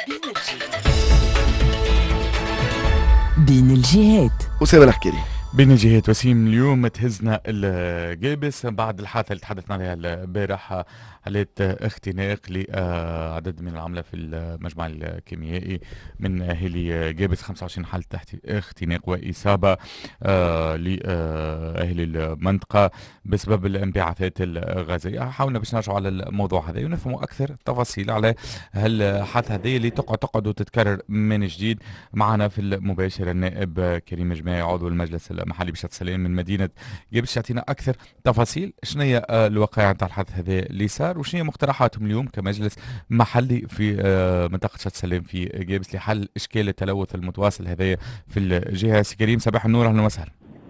بين الجهات. أسامة الحكيري. بين الجهات وسيم، اليوم تهزنا الجابس بعد الحادثة اللي تحدثنا عليها البارح، حالات اختناق لعدد من العملة في المجمع الكيميائي من أهالي جابس. 25 حالة اختناق وإصابة لأهالي المنطقة بسبب الانبعاثات الغازية. حاولنا باش نرجعوا على الموضوع هذا ونفهموا أكثر تفاصيل على هالحادثة هذه اللي تقعد وتتكرر من جديد. معنا في المباشر النائب كريم جماعي عضو المجلس المحلي بشط سلام من مدينة جابس، يعطينا أكثر تفاصيل شنو هي الواقع نتاع الحادث هذا اللي صار وشنو هي مقترحاتهم اليوم كمجلس محلي في منطقة شط سلام في جابس لحل إشكال التلوث المتواصل هذا في الجهة. سي كريم، صباح النور، أهلا وسهلا.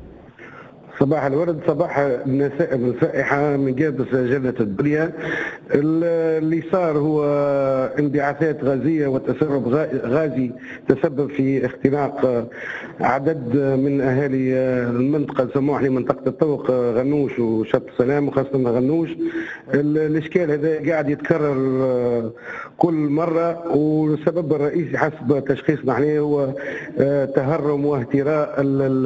صباح الورد، صباح النسائم الفائحة من جابس جنة الدنيا. اللي صار هو انبعاثات غازية وتسرب غازي تسبب في اختناق عدد من أهالي المنطقة، سموح لي منطقة الطوق، غنوش وشط سلام وخاصة غنوش. الإشكال هذا قاعد يتكرر كل مرة، والسبب الرئيسي حسب تشخيصنا احنا هو تهرم واهتراء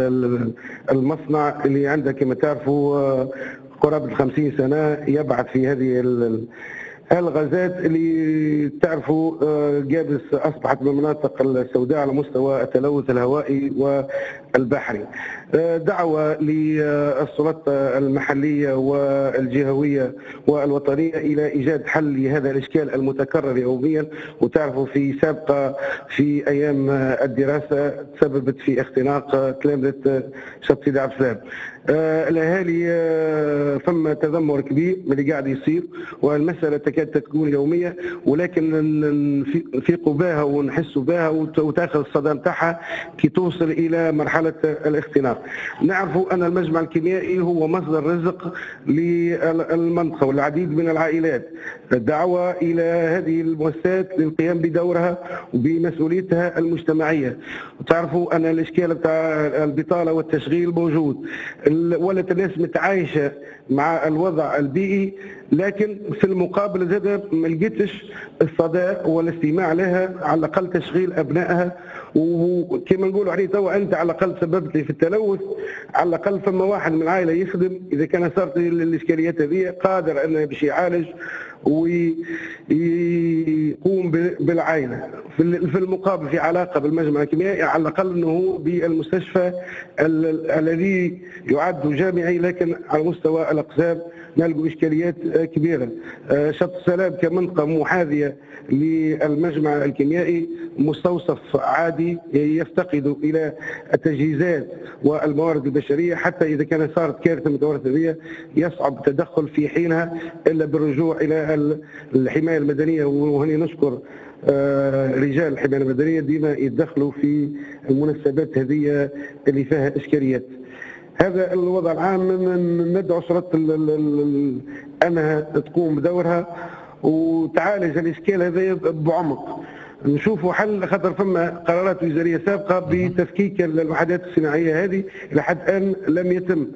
المصنع اللي عنده كما تعرفوا قرابة 50 سنة يبعث في هذه الغازات اللي تعرفوا. جابس أصبحت من المناطق السوداء على مستوى التلوث الهوائي والبحري. دعوة للسلطات المحلية والجهوية والوطنية إلى إيجاد حل لهذا الإشكال المتكرر يوميا. وتعرفوا في سابقة في أيام الدراسة تسببت في اختناق تلامذة شط سيدي عبد السلام. الأهالي ثم تذمر كبير من اللي قاعد يصير، والمسألة تكاد تكون يومية، ولكن في قباها ونحسوا بها وتاخذ الصدى نتاعها كي توصل إلى مرحلة الاختناق. نعرفوا أن المجمع الكيميائي هو مصدر رزق للمنطقة والعديد من العائلات. الدعوة إلى هذه المؤسسات للقيام بدورها وبمسؤوليتها المجتمعية. وتعرفوا أن الإشكال بتاع البطالة والتشغيل موجود، ولات الناس متعايشة مع الوضع البيئي، لكن في المقابل زاد ما لقيتش الصداء والاستماع لها، على الأقل تشغيل أبنائها. وكما نقولوا عليه توا أنت على الأقل سببت لي في التلوث، على الأقل ثم واحد من العائلة يخدم إذا كان صارت الإشكاليات هذه قادر أنه باش يعالج ويقوم بالعائلة. في المقابل في علاقة بالمجمع الكيميائي على الأقل أنه بالمستشفى الذي يعد جامعي، لكن على مستوى الأقسام نلقوا إشكاليات كبيرة. شط السلام كمنطقة محاذية للمجمع الكيميائي مستوصف عادي يفتقد إلى التجهيزات والموارد البشرية، حتى إذا كانت صارت كارثة متوارثة يصعب التدخل في حينها إلا بالرجوع إلى الحماية المدنية. وهني نشكر رجال الحماية المدنية ديما يتدخلوا في المناسبات هذه اللي فيها إشكاليات. هذا الوضع العام. ندعو السلطات أنها تقوم بدورها وتعالج الإشكال هذا بعمق. نشوفوا حل، خاطر فما قرارات وزاريه سابقه بتفكيك الوحدات الصناعيه هذه الى حد الان لم يتم.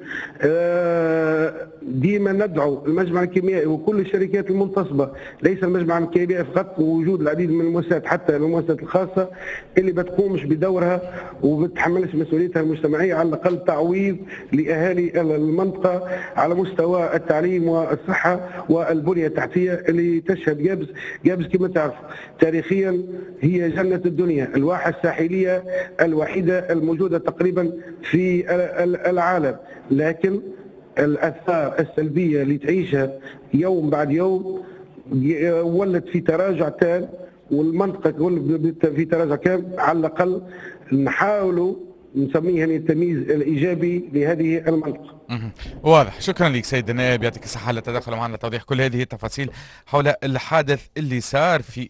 ديما ندعو المجمع الكيميائي وكل الشركات المنتصبه، ليس المجمع الكيميائي فقط، ووجود العديد من المؤسسات حتى المؤسسات الخاصه اللي بتقومش بدورها وبتحملش مسؤوليتها المجتمعيه، على الاقل تعويض لاهالي المنطقه على مستوى التعليم والصحه والبنيه التحتيه اللي تشهد جابس كما تعرف تاريخيا هي جنة الدنيا، الواحة الساحلية الوحيدة الموجودة تقريبا في العالم، لكن الآثار السلبية اللي تعيشها يوم بعد يوم ولت في تراجع تام، والمنطقة ولت في تراجع تام. على الأقل نحاولوا نسميه يعني التمييز الإيجابي لهذه المنطقة. واضح. شكرا لك سيد النائب، يعطيك الصحة على التدخل معنا لتوضيح كل هذه التفاصيل حول الحادث اللي صار في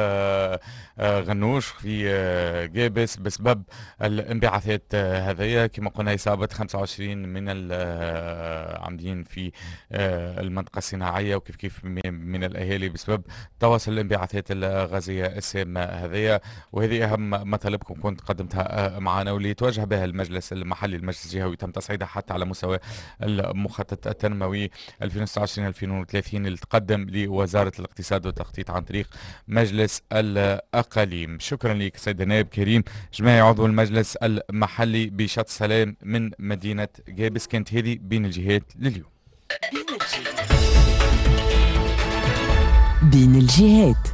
غنوش في جابس بسبب الانبعاثات هذية. كما قلنا إصابة 25 من العاملين في المنطقة الصناعية وكيف من الأهالي بسبب تواصل الانبعاثات الغازية السامة هذية. وهذه أهم مطالبكم كنت قدمتها معنا واللي توجه بها المجلس المحلي المجلس الجهوي، تم تصعيدها حتى على مستوى المخطط التنموي 2026-2030 اللي تقدم لوزارة الاقتصاد والتخطيط عن طريق مجلس الأقاليم. شكرا لك سيد النائب كريم جماعي عضو المجلس المحلي بشط سلام من مدينة جابس. كانت هذه بين الجهات لليوم. بين الجهات.